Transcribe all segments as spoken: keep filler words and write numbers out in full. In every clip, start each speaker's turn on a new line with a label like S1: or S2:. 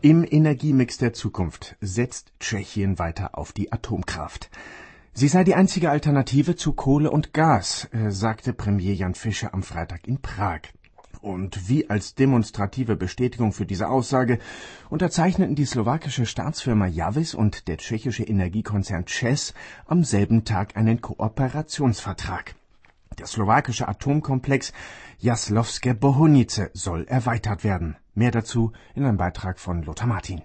S1: Im Energiemix der Zukunft setzt Tschechien weiter auf die Atomkraft. Sie sei die einzige Alternative zu Kohle und Gas, sagte Premier Jan Fischer am Freitag in Prag. Und wie als demonstrative Bestätigung für diese Aussage unterzeichneten die slowakische Staatsfirma Javis und der tschechische Energiekonzern ČEZ am selben Tag einen Kooperationsvertrag. Der slowakische Atomkomplex Jászlóvské Bohunice soll erweitert werden. Mehr dazu in einem Beitrag von Lothar Martin.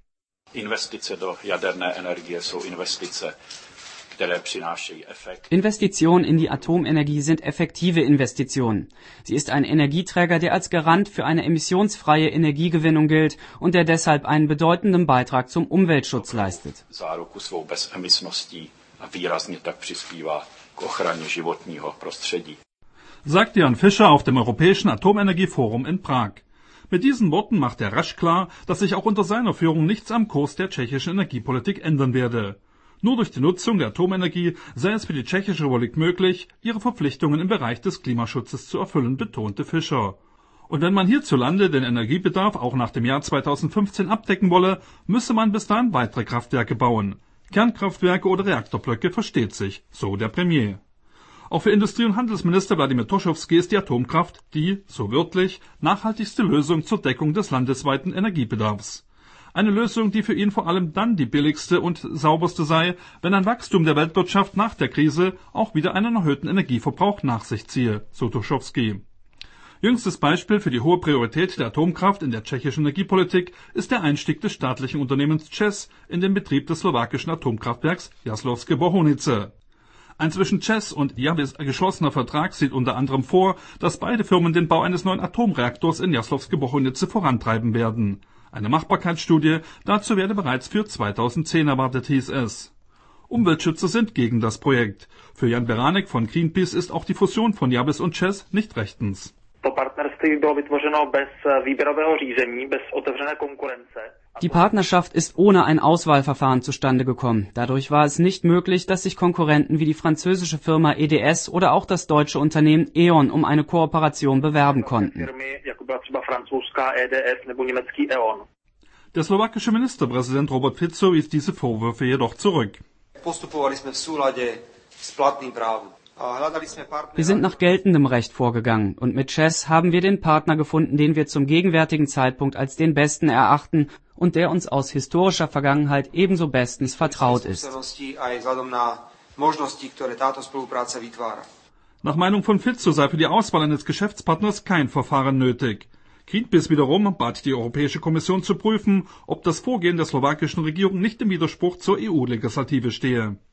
S2: Investice do jaderné energie jsou investice, které přinášejí Effekt.
S3: Investitionen in die Atomenergie sind effektive Investitionen. Sie ist ein Energieträger, der als Garant für eine emissionsfreie Energiegewinnung gilt und der deshalb einen bedeutenden Beitrag zum Umweltschutz leistet.
S2: Záruku svou bezemisností a výrazně tak přispívá k ochraně životního prostředí.
S4: Sagt Jan Fischer auf dem Europäischen Atomenergieforum in Prag. Mit diesen Worten macht er rasch klar, dass sich auch unter seiner Führung nichts am Kurs der tschechischen Energiepolitik ändern werde. Nur durch die Nutzung der Atomenergie sei es für die Tschechische Republik möglich, ihre Verpflichtungen im Bereich des Klimaschutzes zu erfüllen, betonte Fischer. Und wenn man hierzulande den Energiebedarf auch nach dem Jahr zweitausendfünfzehn abdecken wolle, müsse man bis dahin weitere Kraftwerke bauen. Kernkraftwerke oder Reaktorblöcke versteht sich, so der Premier. Auch für Industrie- und Handelsminister Wladimir Tošovský ist die Atomkraft die, so wörtlich, nachhaltigste Lösung zur Deckung des landesweiten Energiebedarfs. Eine Lösung, die für ihn vor allem dann die billigste und sauberste sei, wenn ein Wachstum der Weltwirtschaft nach der Krise auch wieder einen erhöhten Energieverbrauch nach sich ziehe, so Tošovský. Jüngstes Beispiel für die hohe Priorität der Atomkraft in der tschechischen Energiepolitik ist der Einstieg des staatlichen Unternehmens ČEZ in den Betrieb des slowakischen Atomkraftwerks Jászlóvské Bohunice. Ein zwischen ČEZ und Javis geschlossener Vertrag sieht unter anderem vor, dass beide Firmen den Bau eines neuen Atomreaktors in Jászlóvské Bohunice vorantreiben werden. Eine Machbarkeitsstudie dazu werde bereits für zweitausendzehn erwartet, hieß es. Umweltschützer sind gegen das Projekt. Für Jan Beránek von Greenpeace ist auch die Fusion von Javis und ČEZ nicht rechtens.
S3: Die Partnerschaft ist ohne ein Auswahlverfahren zustande gekommen. Dadurch war es nicht möglich, dass sich Konkurrenten wie die französische Firma E D S oder auch das deutsche Unternehmen E.ON um eine Kooperation bewerben konnten.
S4: Der slowakische Ministerpräsident Robert Fico wies diese Vorwürfe jedoch zurück.
S3: Wir sind nach geltendem Recht vorgegangen und mit ČEZ haben wir den Partner gefunden, den wir zum gegenwärtigen Zeitpunkt als den besten erachten und der uns aus historischer Vergangenheit ebenso bestens vertraut ist.
S4: Nach Meinung von Fico sei für die Auswahl eines Geschäftspartners kein Verfahren nötig. Greenpeace wiederum bat die Europäische Kommission zu prüfen, ob das Vorgehen der slowakischen Regierung nicht im Widerspruch zur E U-Legislative stehe.